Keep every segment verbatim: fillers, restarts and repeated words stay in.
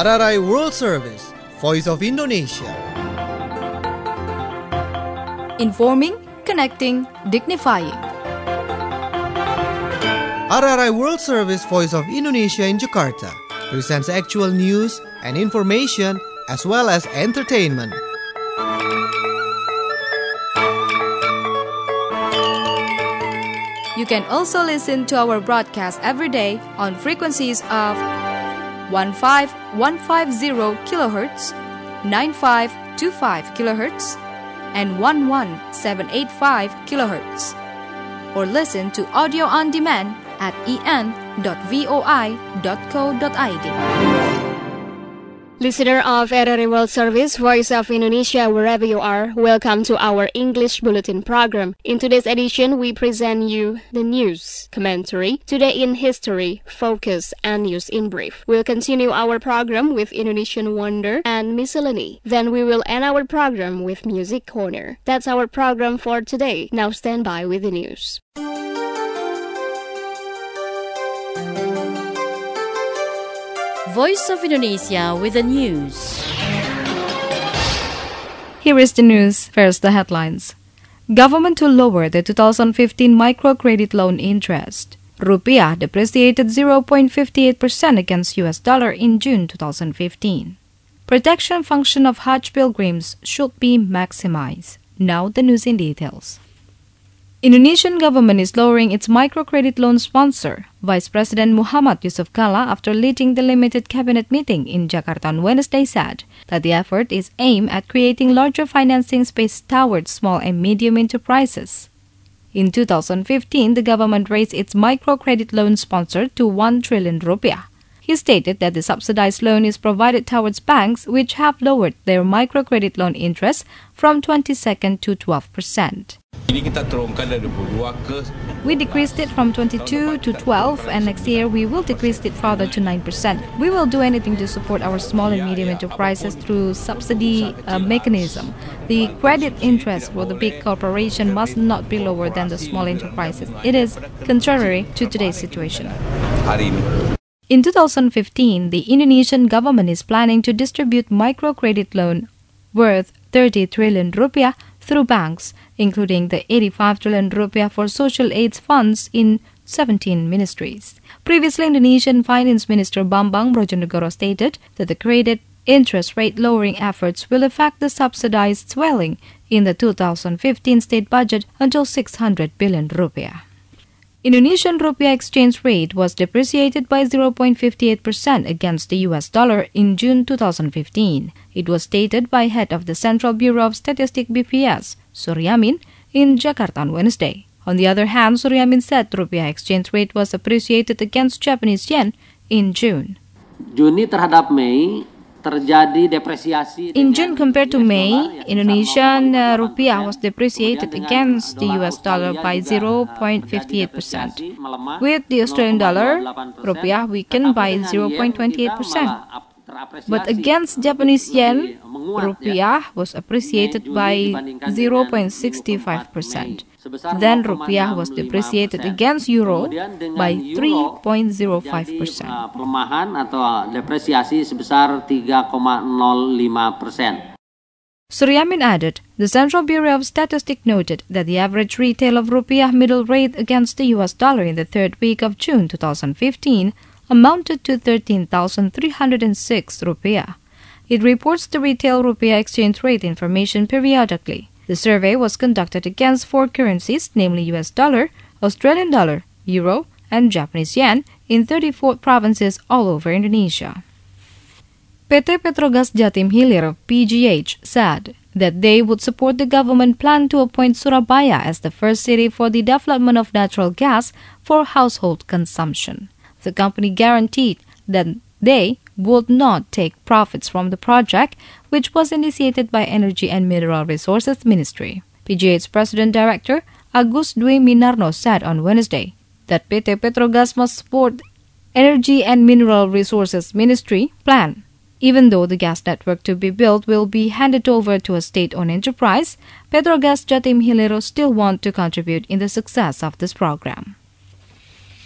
R R I World Service, Voice of Indonesia. Informing, connecting, dignifying. R R I World Service, Voice of Indonesia in Jakarta presents actual news and information as well as entertainment. You can also listen to our broadcast every day on frequencies of fifteen fifteen kilohertz, ninety-five twenty-five kilohertz, and eleven seven eighty-five kilohertz. Or listen to audio on demand at e n dot voi dot co dot i d. Listener of R R I World Service, Voice of Indonesia, wherever you are, welcome to our English Bulletin program. In today's edition, we present you the news, commentary, Today in History, Focus, and News in Brief. We'll continue our program with Indonesian Wonder and Miscellany. Then we will end our program with Music Corner. That's our program for today. Now stand by with the news. Voice of Indonesia with the news. Here is the news. First, the headlines. Government to lower the two thousand fifteen microcredit loan interest. Rupiah depreciated zero point five eight percent against U S dollar in June two thousand fifteen. Protection function of Hajj pilgrims should be maximized. Now the news in details. Indonesian government is lowering its microcredit loan sponsor, Vice President Muhammad Yusuf Kalla, after leading the limited cabinet meeting in Jakarta on Wednesday, said that the effort is aimed at creating larger financing space towards small and medium enterprises. In two thousand fifteen, the government raised its microcredit loan sponsor to one trillion rupiah. He stated that the subsidized loan is provided towards banks which have lowered their microcredit loan interest from twenty-second to twelve percent. We decreased it from twenty-two to twelve, and next year we will decrease it further to nine percent. We will do anything to support our small and medium enterprises through subsidy uh, mechanism. The credit interest for the big corporation must not be lower than the small enterprises. It is contrary to today's situation. In two thousand fifteen, the Indonesian government is planning to distribute microcredit loan worth thirty trillion rupiah through banks, including the eighty-five trillion rupiah for social aid funds in seventeen ministries. Previously, Indonesian Finance Minister Bambang Brojonegoro stated that the credit interest rate lowering efforts will affect the subsidized swelling in the two thousand fifteen state budget until six hundred billion rupiah. Indonesian rupiah exchange rate was depreciated by zero point five eight percent against the U S dollar in June two thousand fifteen. It was stated by head of the Central Bureau of Statistics B P S, Suryamin, in Jakarta on Wednesday. On the other hand, Suryamin said rupiah exchange rate was appreciated against Japanese yen in June. Juni terhadap Mei terjadi depresiasi. In June compared to May, Indonesian uh, rupiah was depreciated against the U S dollar by zero point five eight percent. With the Australian dollar, rupiah weakened by zero point two eight percent. But against Japanese yen, rupiah was appreciated by zero point six five percent. Then rupiah was depreciated against euro by three point zero five percent. Pelemahan atau depresiasi sebesar tiga koma nol lima persen. Suryamin added, the Central Bureau of Statistics noted that the average retail of rupiah middle rate against the U S dollar in the third week of June two thousand fifteen amounted to thirteen thousand three hundred six rupiah. It reports the retail rupiah exchange rate information periodically. The survey was conducted against four currencies, namely U S dollar, Australian dollar, euro, and Japanese yen, in thirty-four provinces all over Indonesia. P T Petrogas Jatim Hilir, P G H, said that they would support the government plan to appoint Surabaya as the first city for the development of natural gas for household consumption. The company guaranteed that they would not take profits from the project, which was initiated by Energy and Mineral Resources Ministry. P G H President Director Agus Dwi Minarno said on Wednesday that P T Petrogas must support Energy and Mineral Resources Ministry plan. Even though the gas network to be built will be handed over to a state-owned enterprise, Petrogas Jatim Hilir still want to contribute in the success of this program.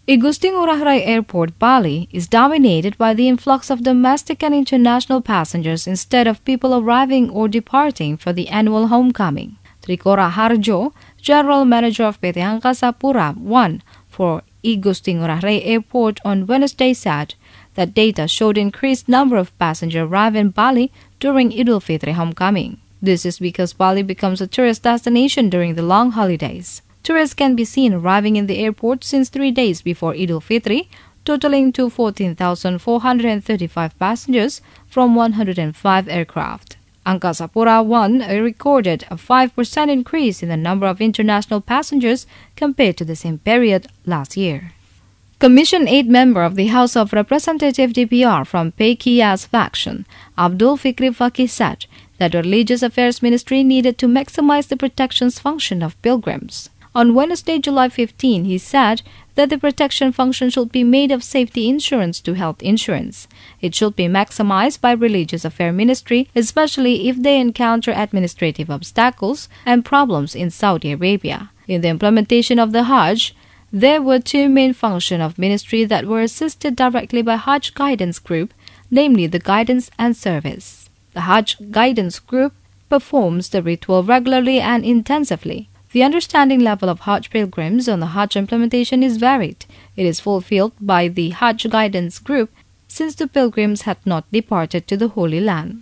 Igusti Ngurah Rai Airport, Bali, is dominated by the influx of domestic and international passengers instead of people arriving or departing for the annual homecoming. Trikora Harjo, General Manager of P T Angkasa Pura I for Igusti Ngurah Rai Airport on Wednesday said that data showed increased number of passengers arrive in Bali during Idul Fitri homecoming. This is because Bali becomes a tourist destination during the long holidays. Tourists can be seen arriving in the airport since three days before Idul Fitri, totaling to fourteen thousand four hundred thirty-five passengers from one hundred five aircraft. Angkasa Pura I recorded a five percent increase in the number of international passengers compared to the same period last year. Commission eight member of the House of Representative D P R from P K I A S faction, Abdul Fikri Faki said that the Religious Affairs Ministry needed to maximize the protections function of pilgrims. On Wednesday, July fifteenth, he said that the protection function should be made of safety insurance to health insurance. It should be maximized by Religious Affairs Ministry, especially if they encounter administrative obstacles and problems in Saudi Arabia. In the implementation of the Hajj, there were two main functions of ministry that were assisted directly by Hajj Guidance Group, namely the guidance and service. The Hajj Guidance Group performs the ritual regularly and intensively. The understanding level of Hajj pilgrims on the Hajj implementation is varied. It is fulfilled by the Hajj Guidance Group since the pilgrims had not departed to the Holy Land.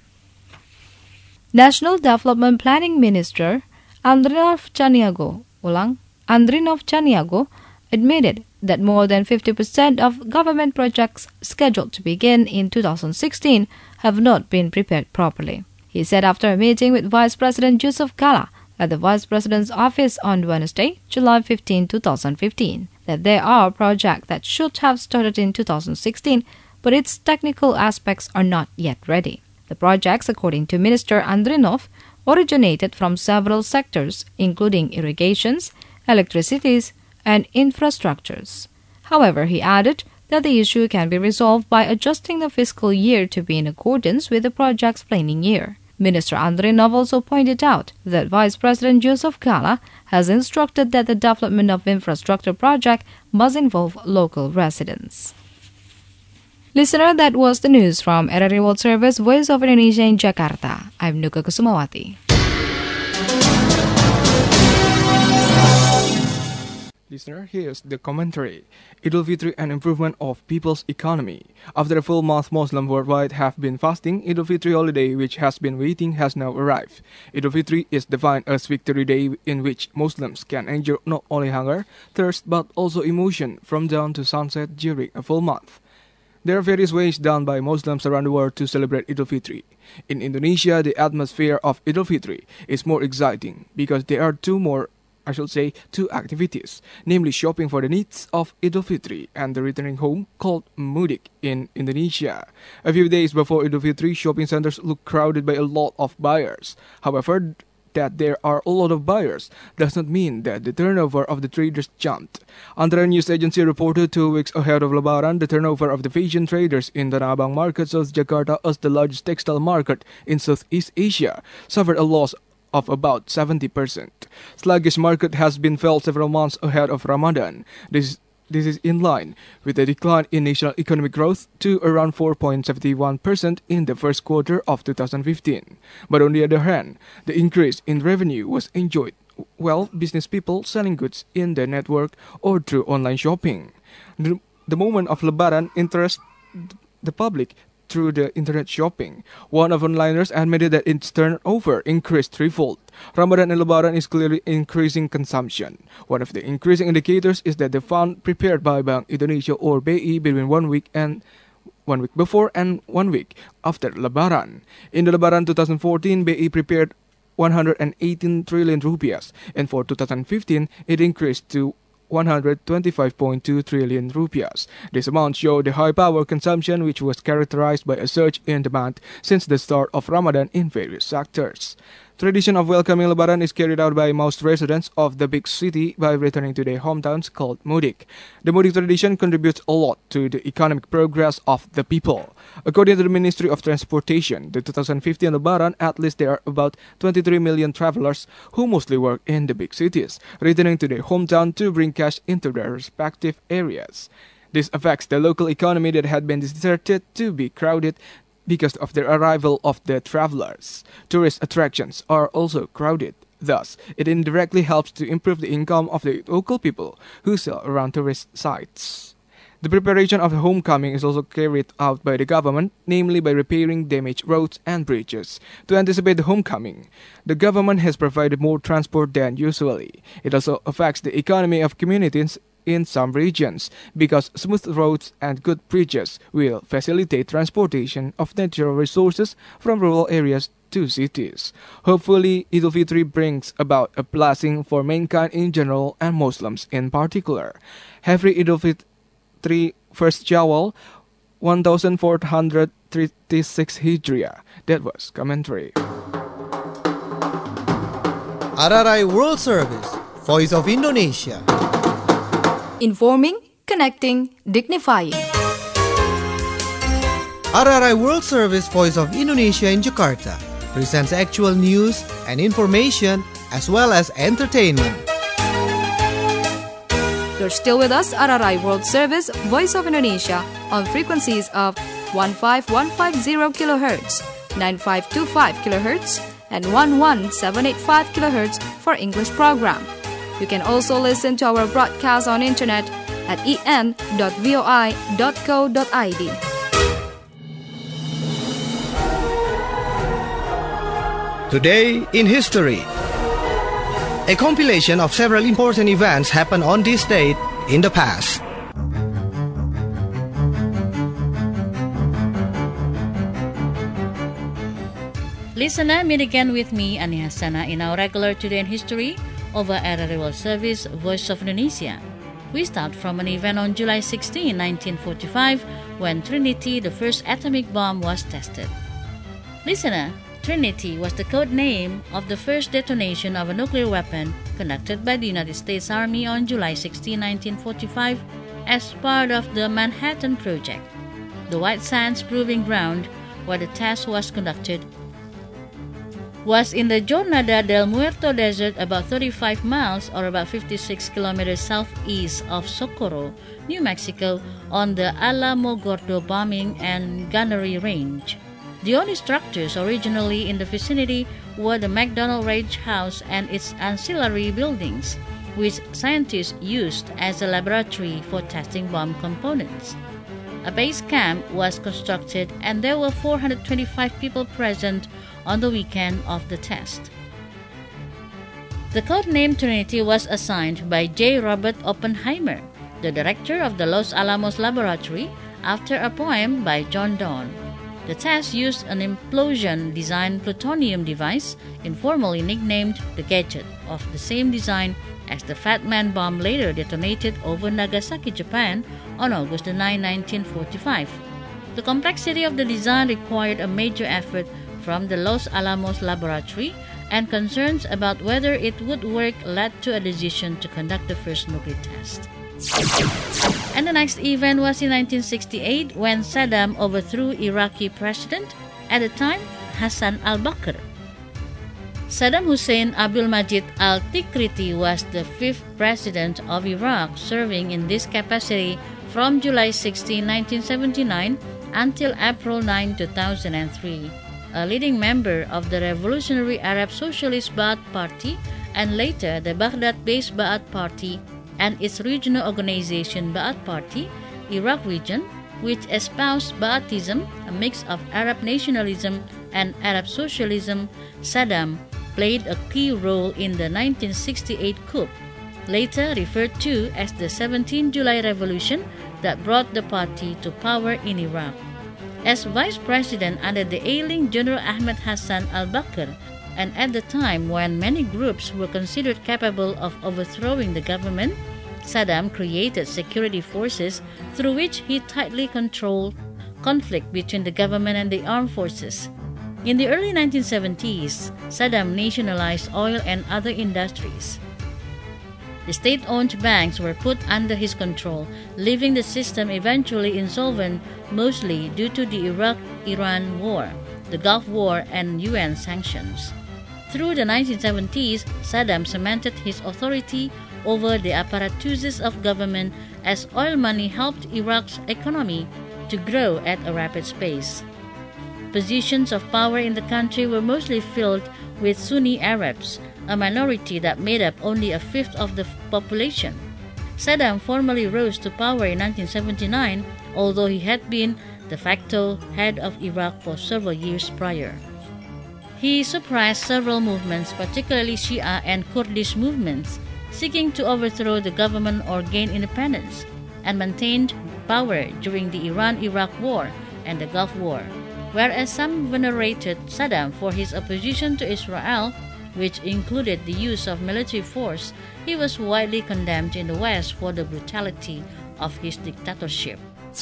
National Development Planning Minister Andrinov Chaniago, ulang, Andrinov Chaniago admitted that more than fifty percent of government projects scheduled to begin in two thousand sixteen have not been prepared properly. He said after a meeting with Vice President Yusuf Kala at the Vice President's office on Wednesday, July fifteenth, twenty fifteen, that there are projects that should have started in two thousand sixteen, but its technical aspects are not yet ready. The projects, according to Minister Andrinov, originated from several sectors, including irrigations, electricities, and infrastructures. However, he added that the issue can be resolved by adjusting the fiscal year to be in accordance with the project's planning year. Minister Andrinov also pointed out that Vice President Yusuf Kala has instructed that the development of infrastructure project must involve local residents. Listener, that was the news from R R I World Service, Voice of Indonesia in Jakarta. I'm Nuka Kusumawati. Listener, here's the commentary. Idul Fitri, an improvement of people's economy. After a full month, Muslims worldwide have been fasting. Idul Fitri holiday, which has been waiting, has now arrived. Idul Fitri is defined as victory day in which Muslims can enjoy not only hunger, thirst, but also emotion from dawn to sunset during a full month. There are various ways done by Muslims around the world to celebrate Idul Fitri. In Indonesia, the atmosphere of Idul Fitri is more exciting because there are two more I should say, two activities, namely shopping for the needs of Idul Fitri and the returning home called Mudik in Indonesia. A few days before Idul Fitri, shopping centers look crowded by a lot of buyers. However, that there are a lot of buyers does not mean that the turnover of the traders jumped. Antara News Agency reported two weeks ahead of Lebaran, the turnover of the fashion traders in Tanah Abang market, South Jakarta, as the largest textile market in Southeast Asia, suffered a loss of about seventy percent. Sluggish market has been felt several months ahead of Ramadan. This, this is in line with a decline in national economic growth to around four point seven one percent in the first quarter of two thousand fifteen. But on the other hand, the increase in revenue was enjoyed well business people selling goods in their network or through online shopping. The, the moment of Lebaran interests the public through the internet shopping. One of onliners admitted that its turnover increased threefold. Ramadan and Lebaran is clearly increasing consumption. One of the increasing indicators is that the fund prepared by Bank Indonesia or B I between one week and one week before and one week after Lebaran. In the Lebaran twenty fourteen, B I prepared one hundred eighteen trillion rupiahs, and for two thousand fifteen, it increased to one hundred twenty-five point two trillion rupiahs. This amount showed the high power consumption, which was characterized by a surge in demand since the start of Ramadan in various sectors. Tradition of welcoming Lebaran is carried out by most residents of the big city by returning to their hometowns called mudik. The mudik tradition contributes a lot to the economic progress of the people. According to the Ministry of Transportation, the two thousand fifteen Lebaran, at least there are about twenty-three million travelers who mostly work in the big cities, returning to their hometown to bring cash into their respective areas. This affects the local economy that had been deserted to be crowded because of the arrival of the travelers. Tourist attractions are also crowded. Thus, it indirectly helps to improve the income of the local people who sell around tourist sites. The preparation of the homecoming is also carried out by the government, namely by repairing damaged roads and bridges. To anticipate the homecoming, the government has provided more transport than usually. It also affects the economy of communities in some regions, because smooth roads and good bridges will facilitate transportation of natural resources from rural areas to cities. Hopefully, Eid al-Fitr brings about a blessing for mankind in general and Muslims in particular. Happy Eid al-Fitr, first Shawwal, fourteen thirty-six Hijriah. That was commentary. R R I World Service, Voice of Indonesia. Informing, connecting, dignifying. R R I World Service Voice of Indonesia in Jakarta presents actual news and information as well as entertainment. You're still with us, R R I World Service Voice of Indonesia, on frequencies of fifteen fifty kilohertz, ninety-five twenty-five kilohertz, and eleven seventy-eight kilohertz for English program. You can also listen to our broadcast on internet at e n dot voi dot co dot i d. Today in History. A compilation of several important events happened on this date in the past. Listener, meet again with me, Ani Hassana, in our regular Today in History over R R I World Service, Voice of Indonesia. We start from an event on July sixteenth, nineteen forty-five, when Trinity, the first atomic bomb, was tested. Listener, Trinity was the code name of the first detonation of a nuclear weapon conducted by the United States Army on July sixteenth, nineteen forty-five, as part of the Manhattan Project. The White Sands Proving Ground, where the test was conducted, was in the Jornada del Muerto Desert, about thirty-five miles or about fifty-six kilometers southeast of Socorro, New Mexico, on the Alamogordo bombing and gunnery range. The only structures originally in the vicinity were the McDonald Ranch House and its ancillary buildings, which scientists used as a laboratory for testing bomb components. A base camp was constructed and there were four hundred twenty-five people present on the weekend of the test. The code name Trinity was assigned by J. Robert Oppenheimer, the director of the Los Alamos Laboratory, after a poem by John Donne. The test used an implosion-designed plutonium device, informally nicknamed the Gadget, of the same design as the Fat Man bomb later detonated over Nagasaki, Japan, on August ninth, nineteen forty-five. The complexity of the design required a major effort from the Los Alamos Laboratory, and concerns about whether it would work led to a decision to conduct the first nuclear test. And the next event was in nineteen sixty-eight, when Saddam overthrew Iraqi president, at the time Hassan al-Bakr. Saddam Hussein Abdul Majid al-Tikriti was the fifth president of Iraq, serving in this capacity from July sixteenth, nineteen seventy-nine until April ninth, two thousand three. A leading member of the Revolutionary Arab Socialist Ba'ath Party and later the Baghdad-based Ba'ath Party and its regional organization Ba'ath Party, Iraq region, which espoused Ba'athism, a mix of Arab nationalism and Arab socialism, Saddam played a key role in the nineteen sixty-eight coup, later referred to as the seventeenth of July Revolution, that brought the party to power in Iraq. As vice president under the ailing General Ahmed Hassan al-Bakr, and at the time when many groups were considered capable of overthrowing the government, Saddam created security forces through which he tightly controlled conflict between the government and the armed forces. In the early nineteen seventies, Saddam nationalized oil and other industries. The state-owned banks were put under his control, leaving the system eventually insolvent, mostly due to the Iraq-Iran War, the Gulf War, and U N sanctions. Through the nineteen seventies, Saddam cemented his authority over the apparatuses of government as oil money helped Iraq's economy to grow at a rapid pace. Positions of power in the country were mostly filled with Sunni Arabs, a minority that made up only a fifth of the population. Saddam formally rose to power in nineteen seventy-nine, although he had been de facto head of Iraq for several years prior. He suppressed several movements, particularly Shia and Kurdish movements, seeking to overthrow the government or gain independence, and maintained power during the Iran-Iraq War and the Gulf War. Whereas some venerated Saddam for his opposition to Israel, which included the use of military force, he was widely condemned in the West for the brutality of his dictatorship.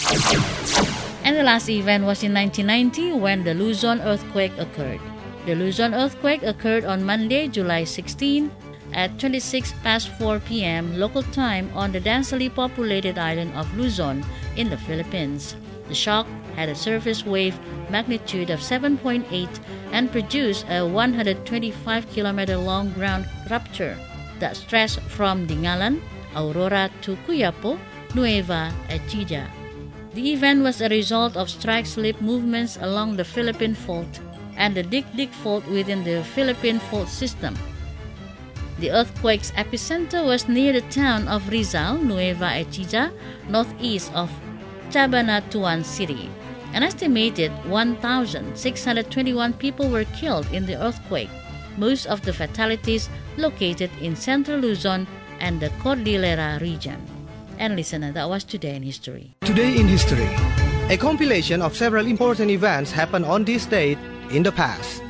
And the last event was in nineteen ninety when the Luzon earthquake occurred. The Luzon earthquake occurred on Monday, July sixteenth at twenty-six past four p m local time on the densely populated island of Luzon in the Philippines. The shock had a surface wave magnitude of seven point eight and produced a one hundred twenty-five kilometer long ground rupture that stretched from Dingalan, Aurora to Cuyapo, Nueva Ecija. The event was a result of strike-slip movements along the Philippine Fault and the Dik-Dik Fault within the Philippine Fault system. The earthquake's epicenter was near the town of Rizal, Nueva Ecija, northeast of Cabanatuan City. An estimated one thousand six hundred twenty-one people were killed in the earthquake, most of the fatalities located in central Luzon and the Cordillera region. And listener, that was Today in History. Today in History, a compilation of several important events happened on this date in the past.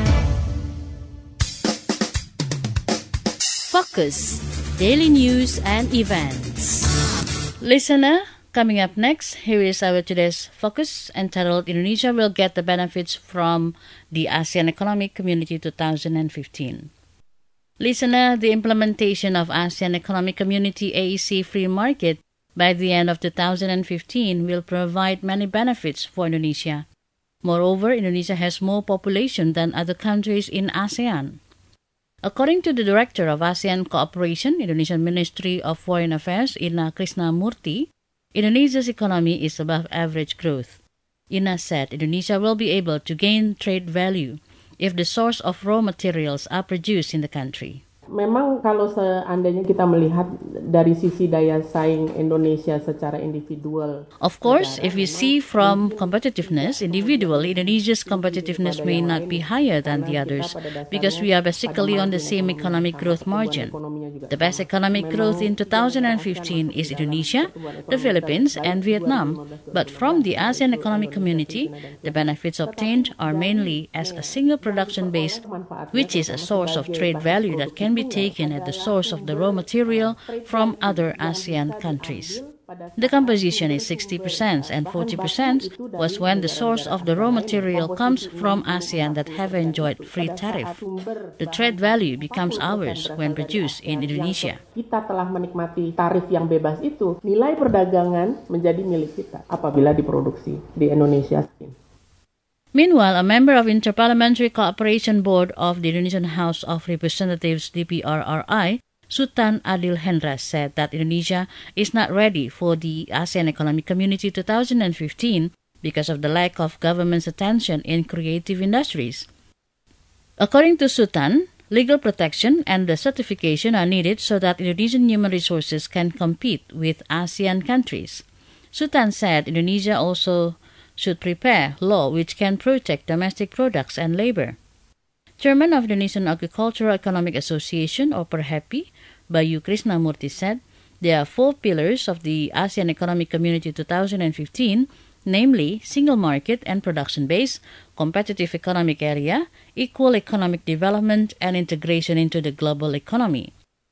Focus, daily news and events. Listener, coming up next, here is our today's focus entitled Indonesia Will Get the Benefits from the ASEAN Economic Community twenty fifteen. Listener, the implementation of ASEAN Economic Community A E C Free Market by the end of two thousand fifteen will provide many benefits for Indonesia. Moreover, Indonesia has more population than other countries in ASEAN. According to the Director of ASEAN Cooperation, Indonesian Ministry of Foreign Affairs, Ina Krishnamurti, Indonesia's economy is above average growth. Ina said Indonesia will be able to gain trade value if the source of raw materials are produced in the country. Memang kalau seandainya kita melihat dari sisi daya saing Indonesia secara individual. Of course, if we see from competitiveness, individually, Indonesia's competitiveness may not be higher than the others because we are basically on the same economic growth margin. The best economic growth in two thousand fifteen is Indonesia, the Philippines, and Vietnam. But from the ASEAN Economic Community, the benefits obtained are mainly as a single production base, which is a source of trade value that can be taken at the source of the raw material from other ASEAN countries. The composition is sixty percent and forty percent was when the source of the raw material comes from ASEAN that have enjoyed free tariff. The trade value becomes ours when produced in Indonesia. Kita telah menikmati tarif yang bebas itu, nilai perdagangan menjadi milik kita apabila diproduksi di Indonesia. Meanwhile, a member of Interparliamentary Cooperation Board of the Indonesian House of Representatives D P R R I, Sultan Adil Hendra, said that Indonesia is not ready for the ASEAN Economic Community twenty fifteen because of the lack of government's attention in creative industries. According to Sultan, legal protection and the certification are needed so that Indonesian human resources can compete with ASEAN countries. Sultan said Indonesia also should prepare law which can protect domestic products and labor. Chairman of the Indonesian Agricultural Economic Association, or PERHAPI, Bayu Krishnamurti, said there are four pillars of the ASEAN Economic Community twenty fifteen, namely single market and production base, competitive economic area, equal economic development, and integration into the global economy.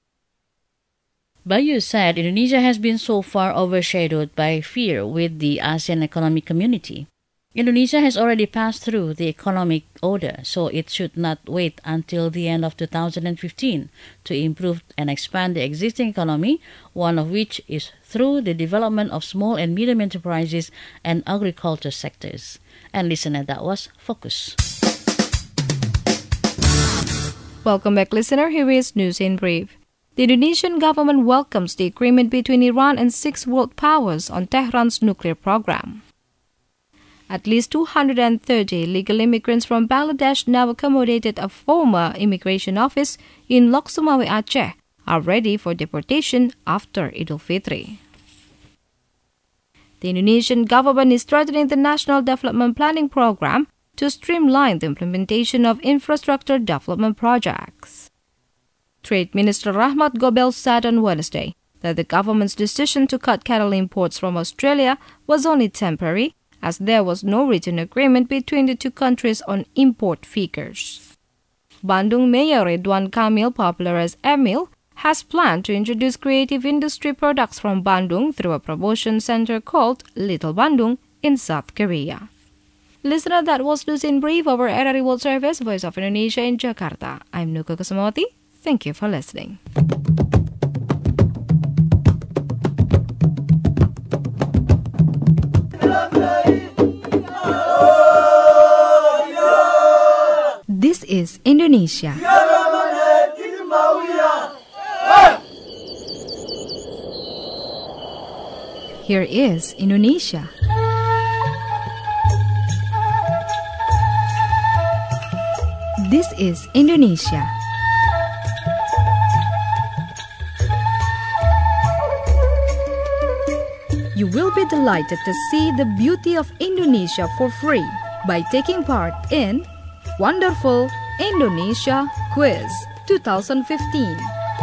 Bayu said Indonesia has been so far overshadowed by fear with the ASEAN Economic Community. Indonesia has already passed through the economic order, so it should not wait until the end of two thousand fifteen to improve and expand the existing economy, one of which is through the development of small and medium enterprises and agriculture sectors. And listener, that was Focus. Welcome back, listener. Here is News in Brief. The Indonesian government welcomes the agreement between Iran and six world powers on Tehran's nuclear program. At least two hundred thirty illegal immigrants from Bangladesh, now accommodated at a former immigration office in Lok Sumawe, Aceh, are ready for deportation after Idul Fitri. The Indonesian government is strengthening the National Development Planning Program to streamline the implementation of infrastructure development projects. Trade Minister Rahmat Gobel said on Wednesday that the government's decision to cut cattle imports from Australia was only temporary, as there was no written agreement between the two countries on import figures. Bandung Mayor Ridwan Kamil, popular as Emil, has planned to introduce creative industry products from Bandung through a promotion center called Little Bandung in South Korea. Listener, that was News in Brief over R R I World Service, Voice of Indonesia in Jakarta. I'm Nuka Kusumawati. Thank you for listening. This is Indonesia. Here is Indonesia. This is Indonesia. You will be delighted to see the beauty of Indonesia for free by taking part in Wonderful Indonesia Quiz twenty fifteen.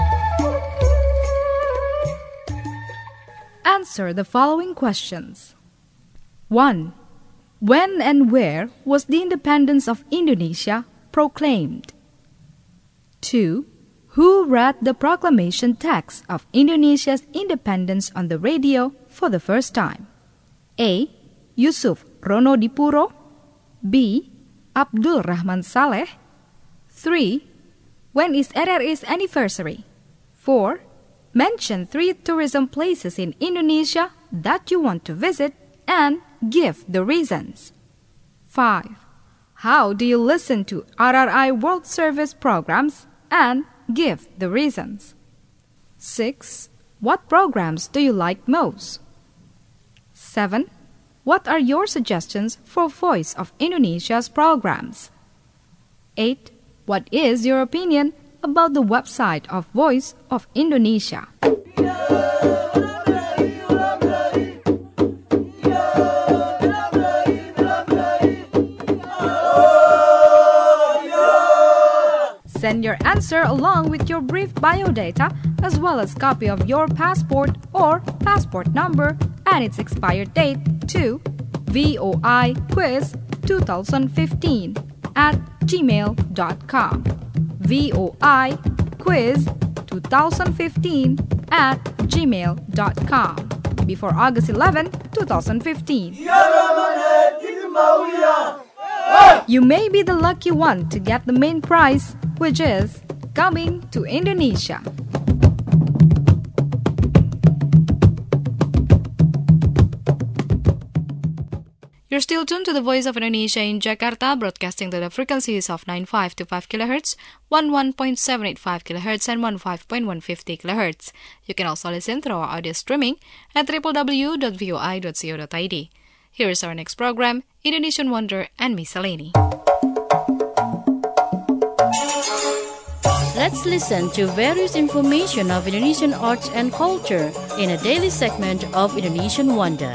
Answer the following questions. one. When and where was the independence of Indonesia proclaimed? two. Who read the proclamation text of Indonesia's independence on the radio for the first time? A. Yusuf Ronodipuro. B. Abdul Rahman Saleh. three. When is R R I's anniversary? four. Mention three tourism places in Indonesia that you want to visit and give the reasons. five. How do you listen to R R I World Service programs and give the reasons? six. What programs do you like most? seven. What are your suggestions for Voice of Indonesia's programs? eight. What is your opinion about the website of Voice of Indonesia? Send your answer along with your brief biodata as well as copy of your passport or passport number and its expired date to voiquiz twenty fifteen at gmail dot com. voiquiz twenty fifteen at gmail dot com before August eleventh, twenty fifteen. You may be the lucky one to get the main prize, which is coming to Indonesia. You're still tuned to the Voice of Indonesia in Jakarta, broadcasting to the frequencies of ninety-five point two five kilohertz, eleven point seven eight five kilohertz, and fifteen point one five zero kilohertz. You can also listen through our audio streaming at w w w dot v o i dot co dot i d. Here is our next program, Indonesian Wonder and Miscellany. Let's listen to various information of Indonesian arts and culture in a daily segment of Indonesian Wonder.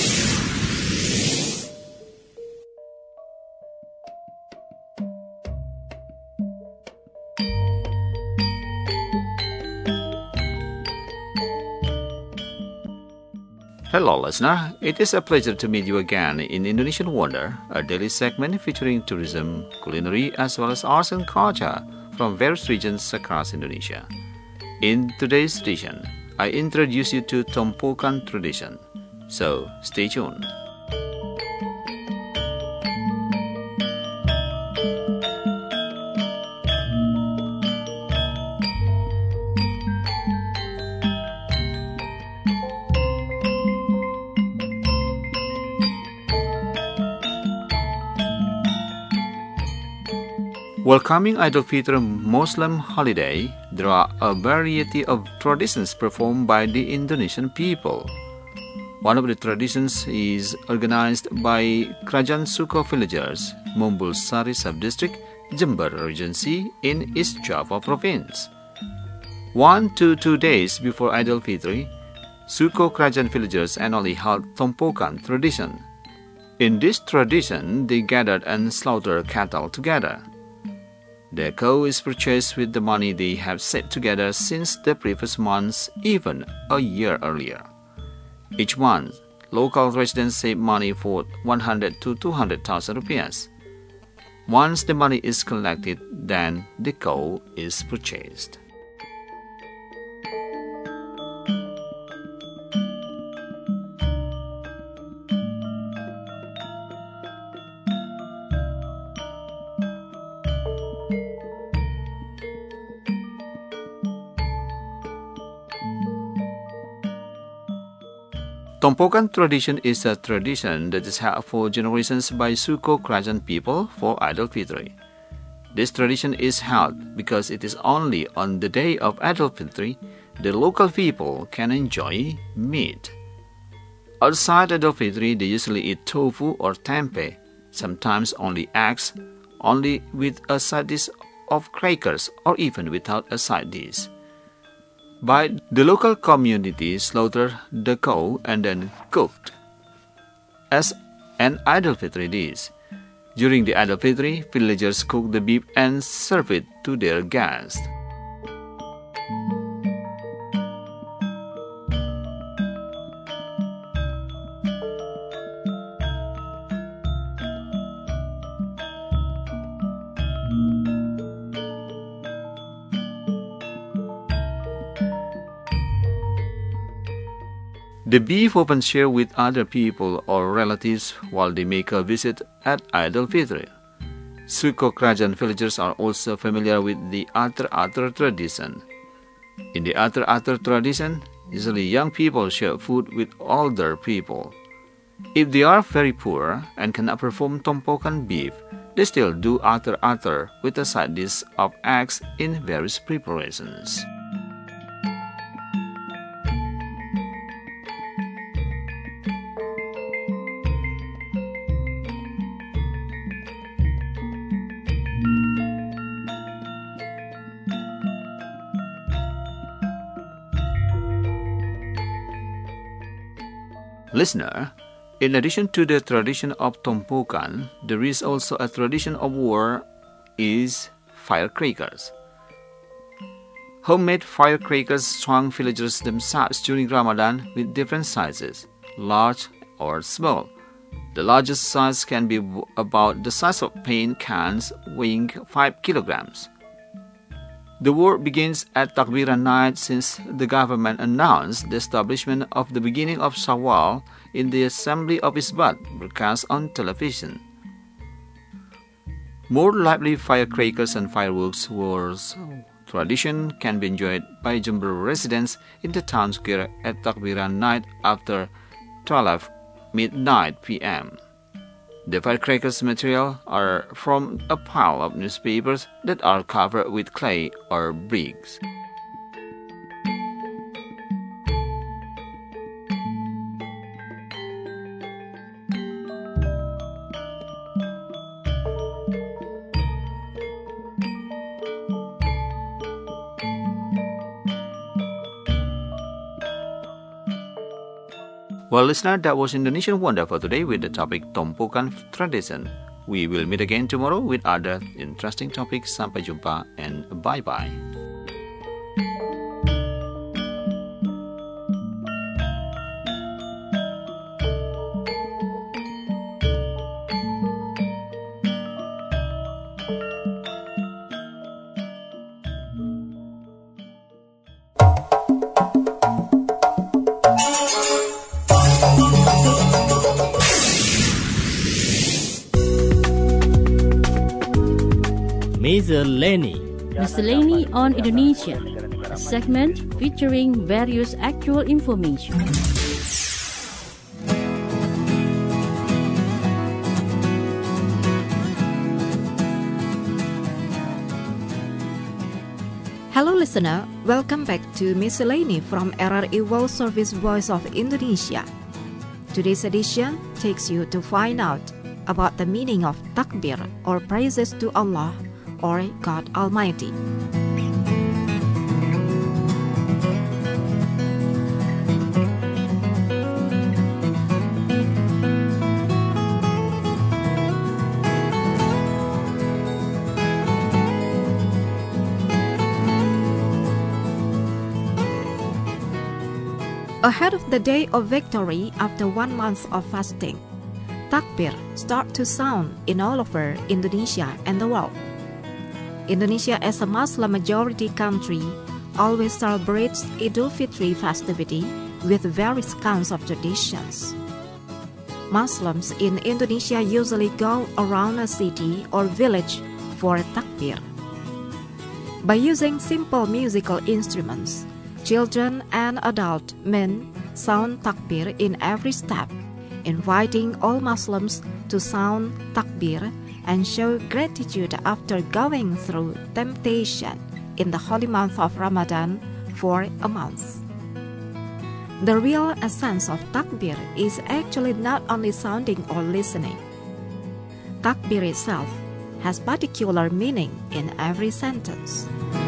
Hello listener, it is a pleasure to meet you again in Indonesian Wonder, a daily segment featuring tourism, culinary as well as arts and culture from various regions across Indonesia. In today's edition, I introduce you to Tumpukan tradition, so stay tuned. Welcoming Idul Fitr Muslim holiday, there are a variety of traditions performed by the Indonesian people. One of the traditions is organized by Krajan Suko villagers, Mumbul Sari Subdistrict, Jember Regency in East Java Province. One to two days before Idul Fitri, Suko Krajan villagers annually held Tompokan tradition. In this tradition, they gathered and slaughtered cattle together. The cow is purchased with the money they have saved together since the previous months, even a year earlier. Each month, local residents save money for one hundred to two hundred thousand rupiahs. Once the money is collected, then the cow is purchased. Tompokan tradition is a tradition that is held for generations by Suko Krajan people for Idul Fitri. This tradition is held because it is only on the day of Idul Fitri the local people can enjoy meat. Outside Idul Fitri, they usually eat tofu or tempeh, sometimes only eggs, only with a side dish of crackers or even without a side dish. But the local community slaughtered the cow and then cooked as an Idul Fitri dish. During the Idul Fitri, villagers cook the beef and serve it to their guests. The beef often shared with other people or relatives while they make a visit at Idul Fitri. Suko Krajan villagers are also familiar with the ater-ater tradition. In the ater-ater tradition, usually young people share food with older people. If they are very poor and cannot perform tompokan beef, they still do ater-ater with a side dish of eggs in various preparations. Listener, in addition to the tradition of tompokan, there is also a tradition of war is firecrackers. Homemade firecrackers swung villagers themselves during Ramadan with different sizes, large or small. The largest size can be about the size of paint cans weighing five kilograms. The war begins at Takbiran night since the government announced the establishment of the beginning of Shawwal in the Assembly of Isbat broadcast on television. More lively firecrackers and fireworks wars tradition can be enjoyed by Jember residents in the town square at Takbiran night after twelve midnight p m The firecrackers material are from a pile of newspapers that are covered with clay or bricks. Well, listener, that was Indonesian Wonder for today with the topic Tompokan Tradition. We will meet again tomorrow with other interesting topics. Sampai jumpa and bye-bye. Miscellany. Miscellany on Indonesia, a segment featuring various actual information. listener, welcome back to Miscellany from R R I World Service Voice of Indonesia. Today's edition takes you to find out about the meaning of takbir or praises to Allah or God Almighty. Ahead of the day of victory after one month of fasting, takbir start to sound in all over Indonesia and the world. Indonesia, as a Muslim majority country, always celebrates Idul Fitri festivity with various kinds of traditions. Muslims in Indonesia usually go around a city or village for takbir. By using simple musical instruments, children and adult men sound takbir in every step, inviting all Muslims to sound takbir and show gratitude after going through temptation in the holy month of Ramadan for a month. The real essence of takbir is actually not only sounding or listening. Takbir itself has particular meaning in every sentence.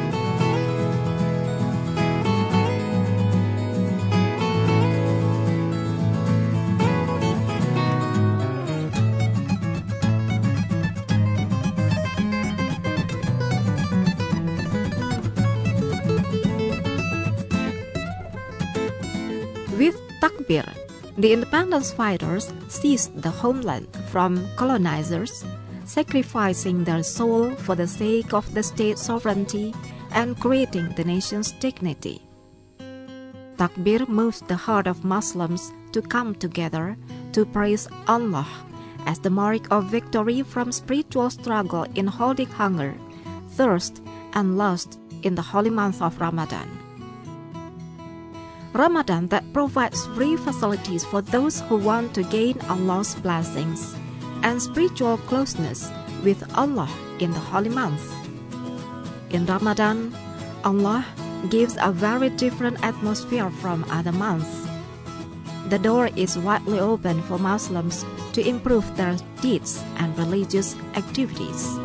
With takbir, the independence fighters seized the homeland from colonizers, sacrificing their soul for the sake of the state's sovereignty and creating the nation's dignity. Takbir moves the heart of Muslims to come together to praise Allah as the mark of victory from spiritual struggle in holding hunger, thirst, and lust in the holy month of Ramadan. Ramadan that provides free facilities for those who want to gain Allah's blessings and spiritual closeness with Allah in the holy month. In Ramadan, Allah gives a very different atmosphere from other months. The door is widely open for Muslims to improve their deeds and religious activities.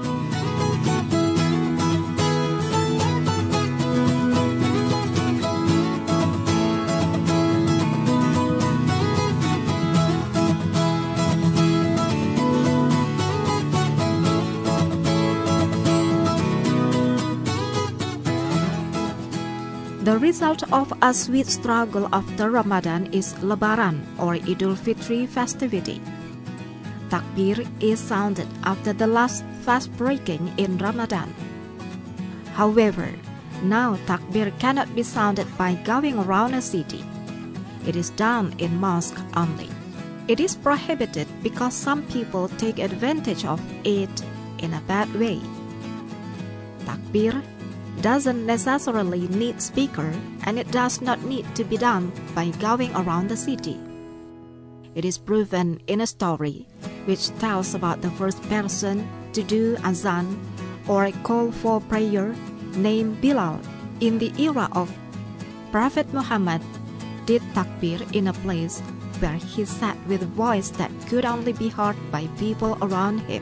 The result of a sweet struggle after Ramadan is Lebaran or Idul Fitri festivity. Takbir is sounded after the last fast breaking in Ramadan. However, now takbir cannot be sounded by going around a city. It is done in mosque only. It is prohibited because some people take advantage of it in a bad way. Takbir doesn't necessarily need speaker, and it does not need to be done by going around the city. It is proven in a story which tells about the first person to do azan or call for prayer named Bilal in the era of Prophet Muhammad did takbir in a place where he sat with a voice that could only be heard by people around him.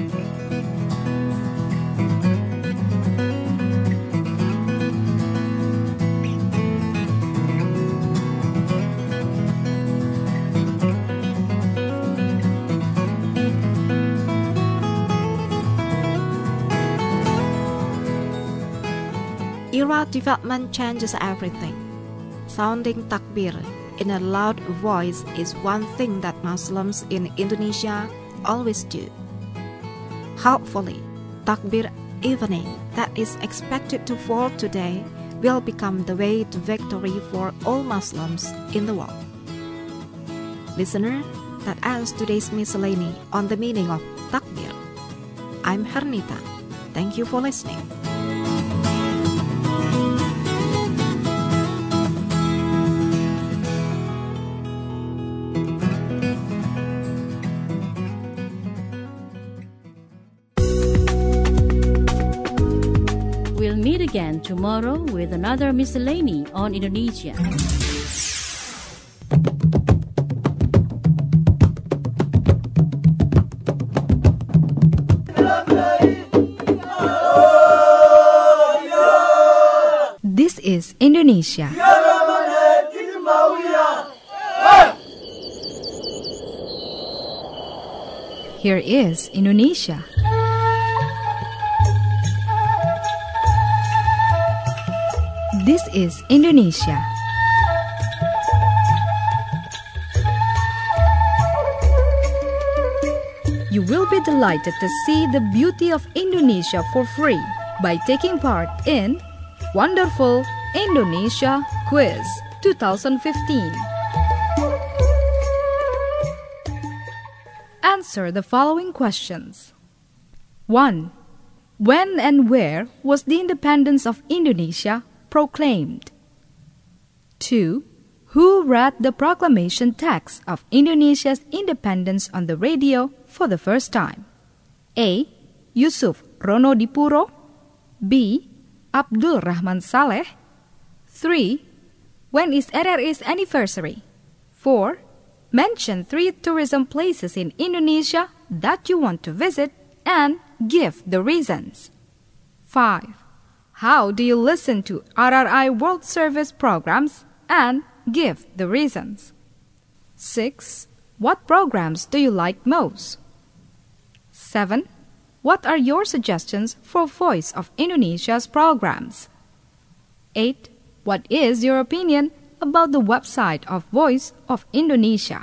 Era development changes everything. Sounding takbir in a loud voice is one thing that Muslims in Indonesia always do. Hopefully, takbir evening that is expected to fall today will become the way to victory for all Muslims in the world. Listener, that ends today's miscellany on the meaning of takbir. I'm Hernita. Thank you for listening. We'll meet again tomorrow. tomorrow with another miscellany on Indonesia. This is Indonesia. Here is Indonesia. This is Indonesia. You will be delighted to see the beauty of Indonesia for free by taking part in Wonderful Indonesia Quiz twenty fifteen. Answer the following questions. one. When and where was the independence of Indonesia proclaimed? two. Who read the proclamation text of Indonesia's independence on the radio for the first time? A. Yusuf Ronodipuro. B. Abdul Rahman Saleh. three. When is R R I's anniversary? four. Mention three tourism places in Indonesia that you want to visit and give the reasons. five. How do you listen to R R I World Service programs and give the reasons? six. What programs do you like most? seven. What are your suggestions for Voice of Indonesia's programs? eight. What is your opinion about the website of Voice of Indonesia?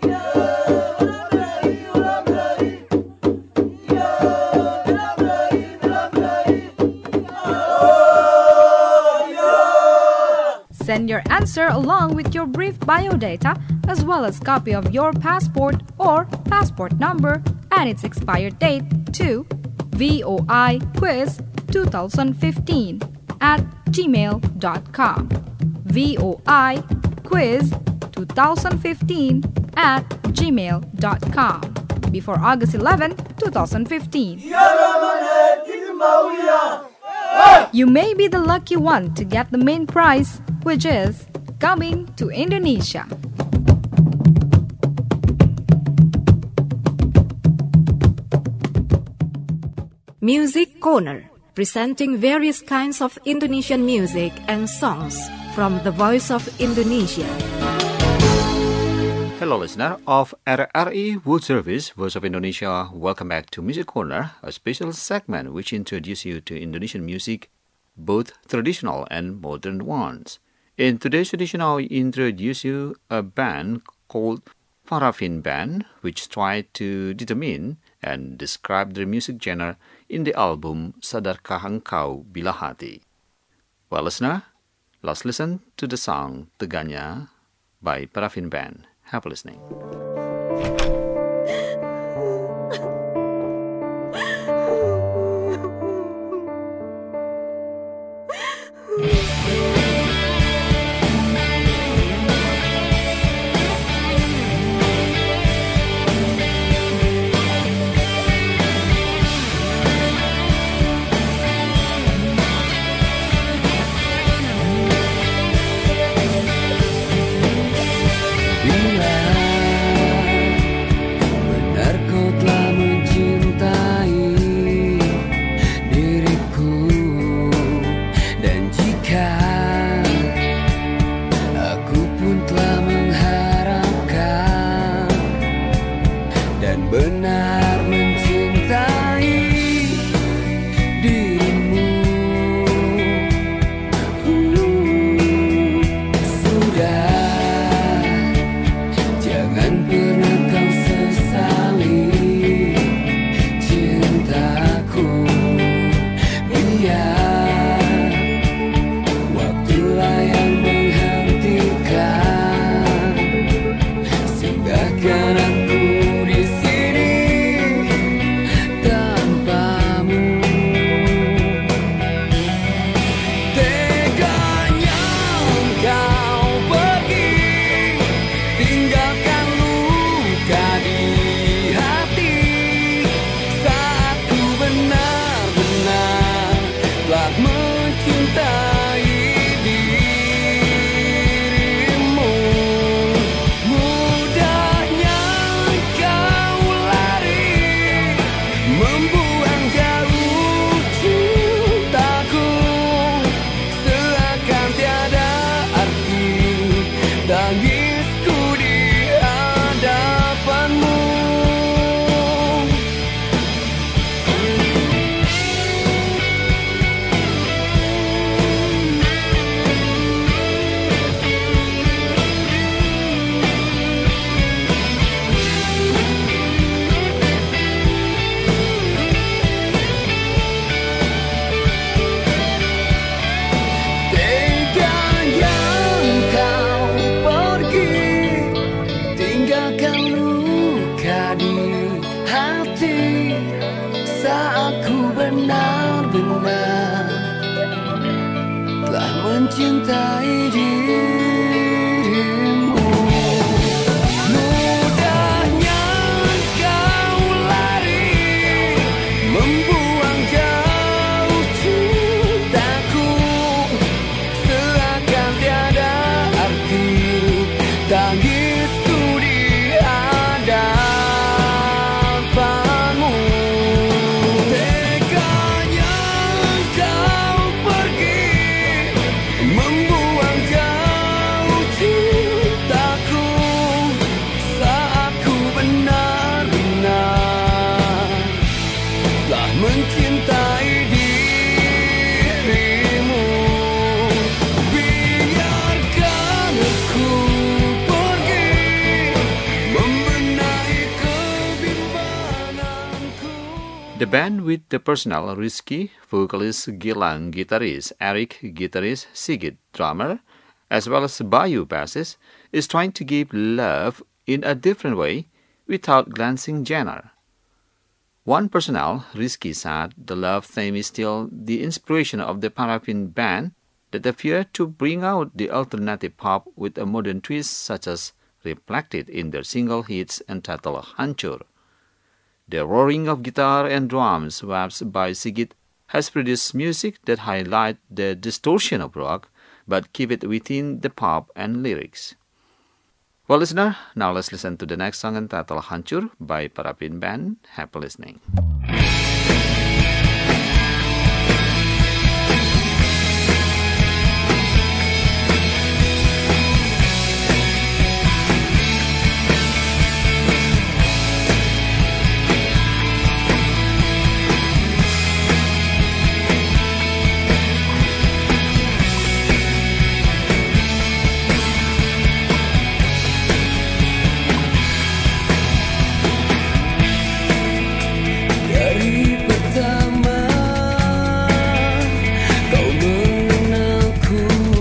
Send your answer along with your brief biodata as well as copy of your passport or passport number and its expired date to voiquiz twenty fifteen at gmail dot com. voiquiz twenty fifteen at gmail dot com before August eleventh, twenty fifteen. You may be the lucky one to get the main prize, which is coming to Indonesia. Music Corner, presenting various kinds of Indonesian music and songs from the Voice of Indonesia. Hello, listener of R R I World Service, Voice of Indonesia. Welcome back to Music Corner, a special segment which introduces you to Indonesian music, both traditional and modern ones. In today's edition, I will introduce you a band called Parafin Band, which tried to determine and describe their music genre in the album Sadarkah Engkau Bila Hati. Well, listener, let's listen to the song Teganya by Parafin Band. Happy listening. Bila mencintai dirimu. Mudahnya kau lari, membuang jauh cintaku, seakan tiada arti tangisku di hadapanmu. Teganya kau pergi, membuang jauh cintaku, saat ku benar-benar telah mencintai dirimu. Biarkan aku pergi, membenahi kebimbanganku. The band with the personnel Rizky, vocalist Gilang, guitarist Eric, guitarist Sigit, drummer, as well as Bayu, bassist, is trying to give love in a different way without glancing genre. One personnel, Rizky, said the love theme is still the inspiration of the Paraffin band that appear to bring out the alternative pop with a modern twist such as reflected in their single hits entitled Hancur. The roaring of guitar and drums wafts by Sigit has produced music that highlight the distortion of rock but keep it within the pop and lyrics. Well, listener, now let's listen to the next song entitled Hancur by Paraffin Band. Happy listening. Dari pertama kau mengenalku,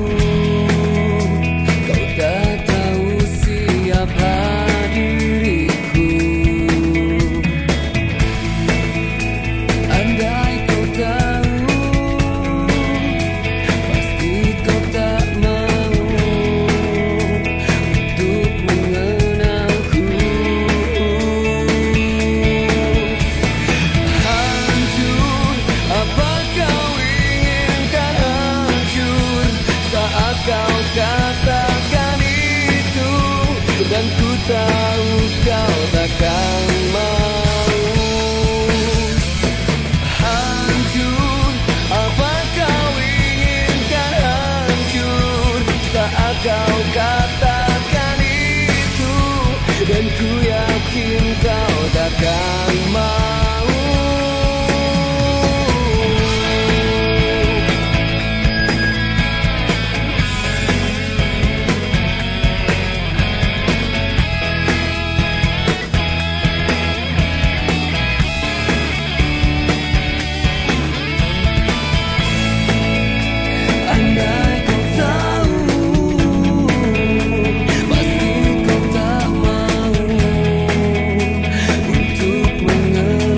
kau tak tahu siapa diriku. Andai kau tahu, pasti kau tak mau untuk mengenalku. Hancur, apa kau inginkan hancur saat kau katakan itu, dan ku tahu kau takkan mau. Hancur, apa kau inginkan hancur saat kau katakan itu, dan ku yakin kau takkan mau. Andai kau tahu, pasti kau tak mau untuk mengenalku.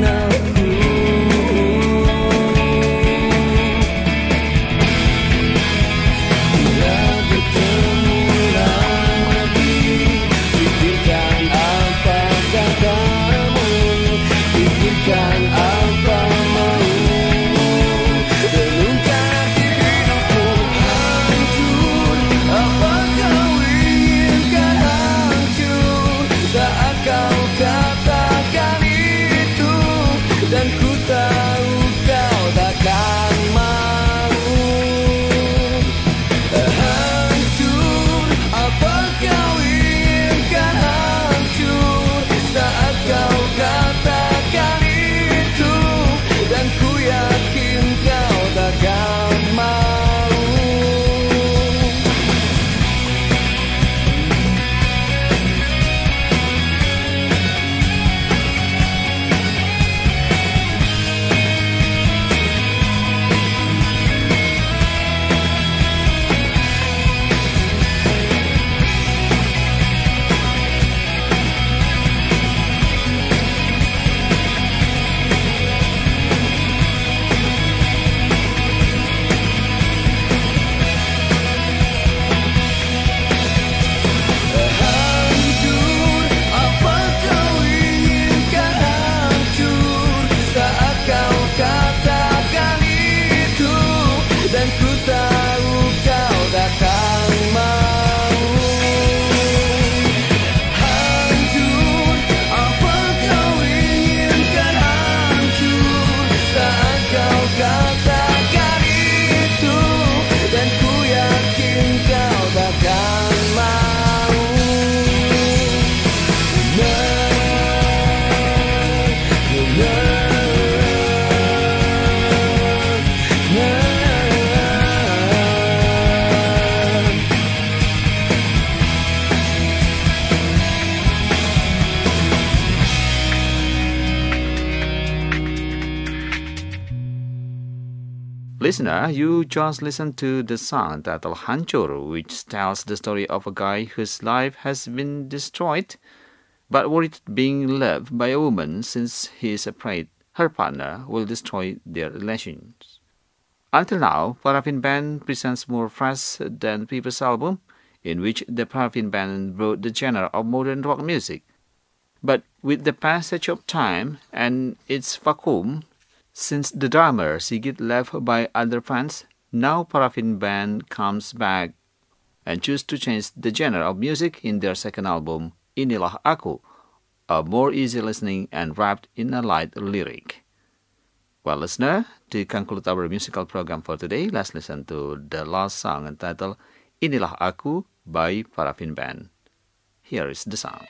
Listener, you just listened to the song titled Hancur, which tells the story of a guy whose life has been destroyed, but worried being loved by a woman since he is afraid her partner will destroy their relations. Until now, Paraffin Band presents more fresh than previous album, in which the Paraffin Band brought the genre of modern rock music. But with the passage of time and its vacuum, since the drummer Sigit left by other fans, now Paraffin Band comes back and choose to change the genre of music in their second album, Inilah Aku, a more easy listening and wrapped in a light lyric. Well, listener, to conclude our musical program for today, let's listen to the last song entitled Inilah Aku by Paraffin Band. Here is the song.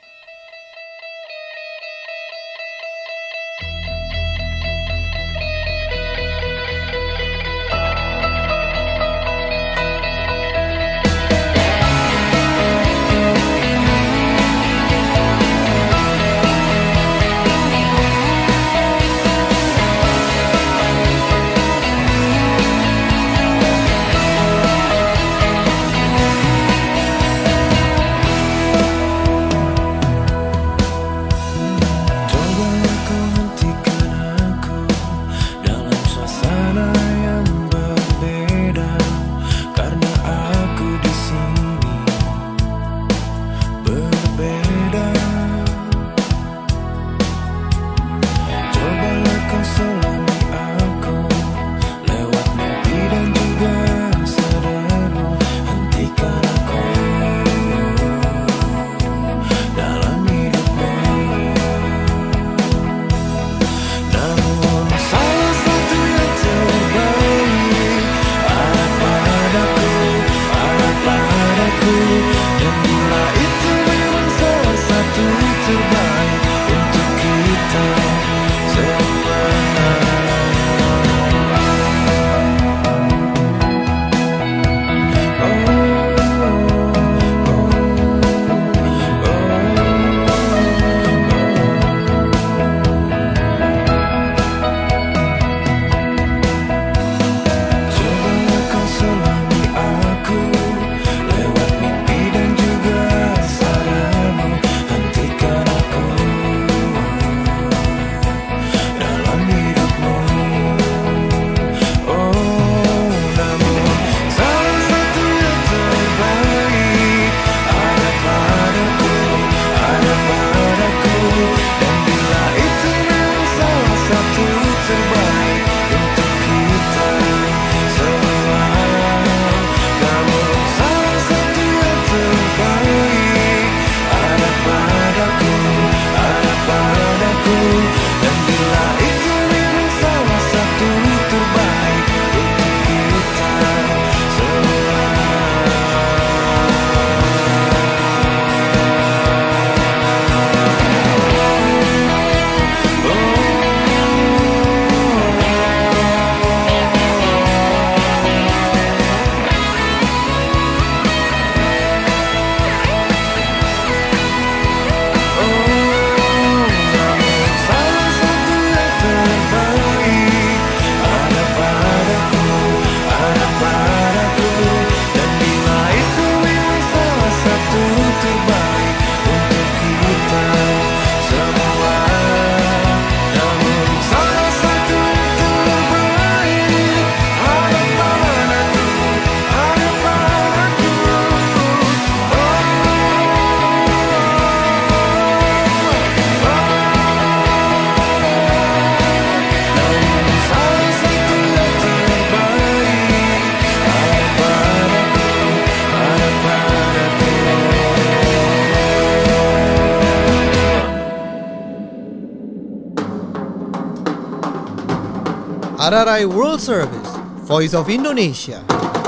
R R I World Service, Voice of Indonesia.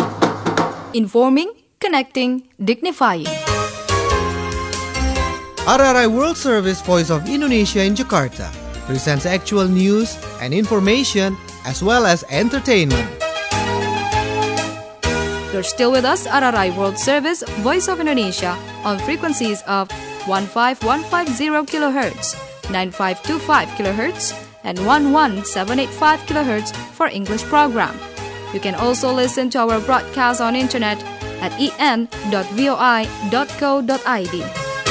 Informing, connecting, dignifying. R R I World Service, Voice of Indonesia in Jakarta presents actual news and information as well as entertainment. You're still with us, R R I World Service, Voice of Indonesia, on frequencies of one five one five zero kilohertz, nine five two five kilohertz, and one one seven eight five kilohertz for English program. You can also listen to our broadcast on internet at e n dot voi dot co dot i d.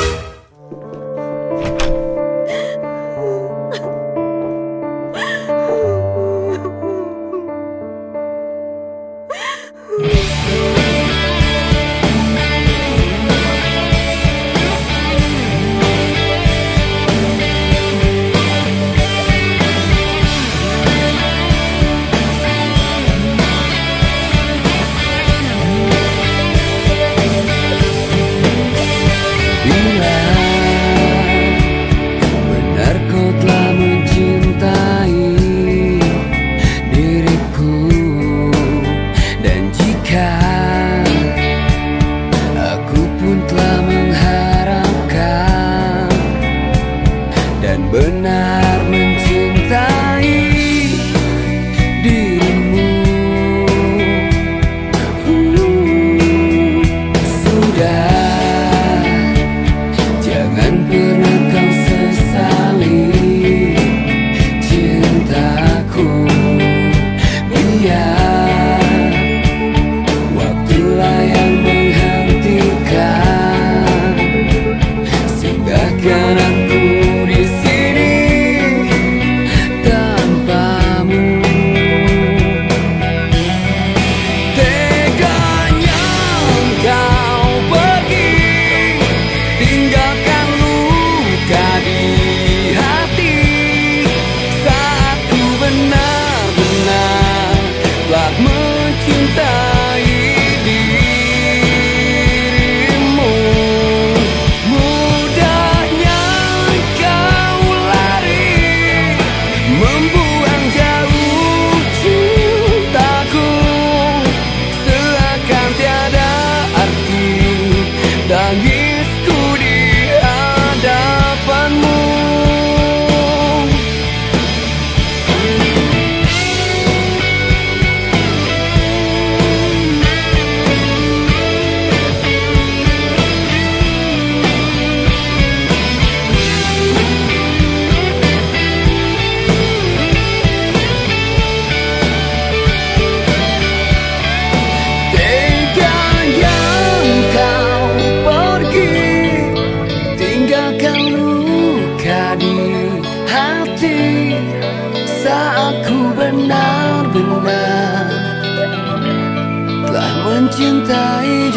Mencintai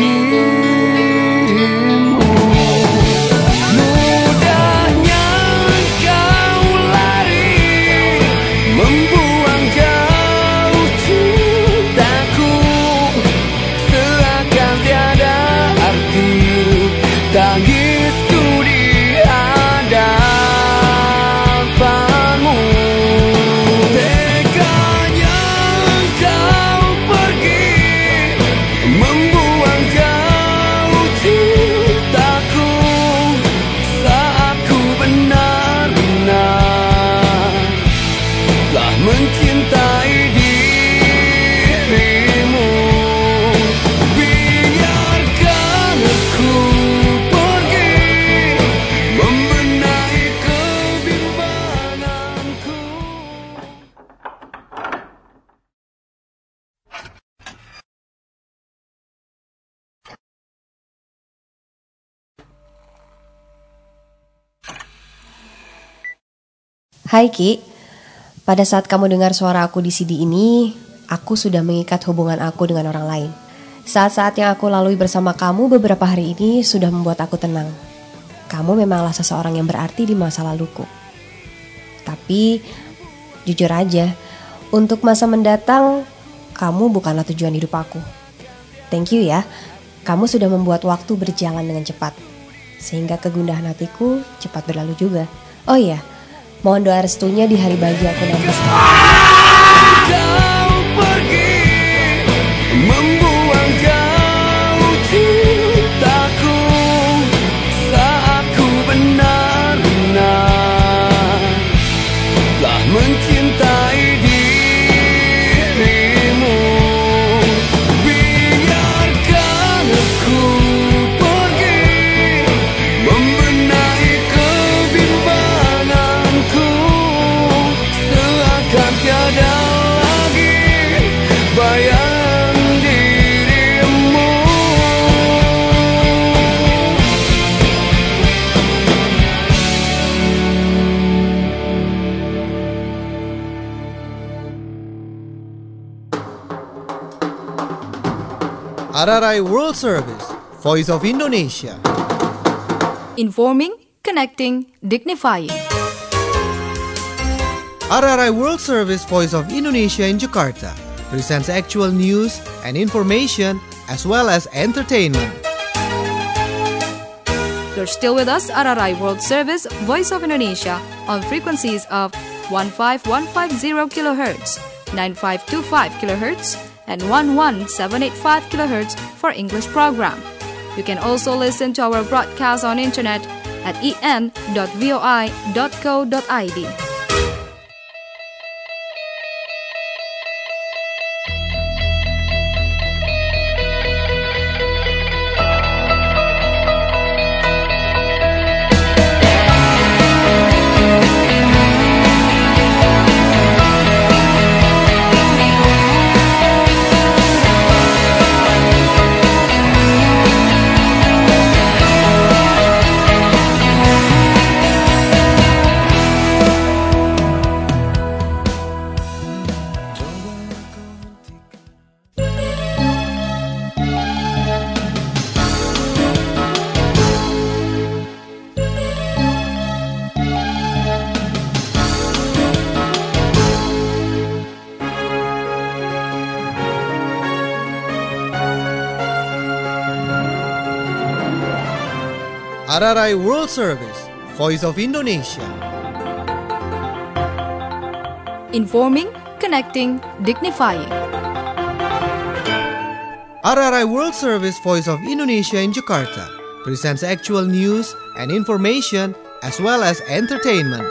dirimu, mudahnya kau lari, membuang jauh cintaku, seakan tiada arti tangisku di hadapanmu. Teganya kau pergi, membuang jauh cintaku, saat ku benar-benar telah mencintai dirimu. Biarkan aku pergi, membenahi kebimbanganku. Hai Ki, pada saat kamu dengar suara aku di C D ini, aku sudah mengikat hubungan aku dengan orang lain. Saat-saat yang aku lalui bersama kamu beberapa hari ini sudah membuat aku tenang. Kamu memanglah seseorang yang berarti di masa laluku. Tapi, jujur aja, untuk masa mendatang, kamu bukanlah tujuan hidup aku. Thank you ya, kamu sudah membuat waktu berjalan dengan cepat, sehingga kegundahan hatiku cepat berlalu juga. Oh iya, mohon doa restunya di hari bahagia aku nanti. Kau pergi, membuang jauh cintaku, saat ku benar-benar telah mencintai dirimu. Biarkan aku pergi, membenahi kebimbanganku, seakan tiada lagi R R I World Service, Voice of Indonesia. Informing, connecting, dignifying. R R I World Service, Voice of Indonesia in Jakarta presents actual news and information as well as entertainment. You're still with us, R R I World Service, Voice of Indonesia, on frequencies of one five one five zero kilohertz, nine five two five kilohertz, and one one seven eight five kilohertz for English program. You can also listen to our broadcast on internet at e n dot voi dot co dot i d. R R I World Service, Voice of Indonesia. Informing, connecting, dignifying. R R I World Service, Voice of Indonesia in Jakarta presents actual news and information as well as entertainment.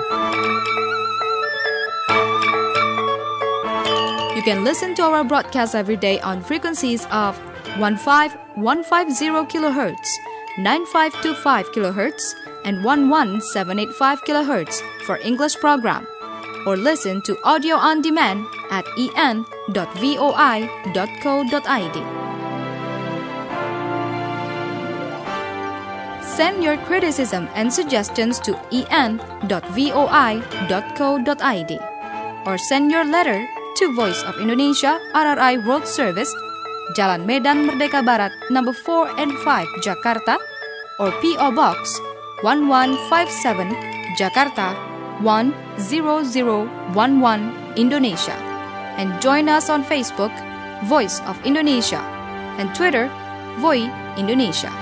You can listen to our broadcast every day on frequencies of one five one five zero kilohertz, nine five two five kilohertz, and one one seven eight five kilohertz for English program, or listen to audio on demand at e n dot voi dot co dot i d. Send your criticism and suggestions to e n dot voi dot co dot i d, or send your letter to Voice of Indonesia R R I World Service, Jalan Medan Merdeka Barat, number four and five, Jakarta, or P O Box one one five seven, Jakarta one zero zero one one, Indonesia. And join us on Facebook, Voice of Indonesia, and Twitter, Voi Indonesia.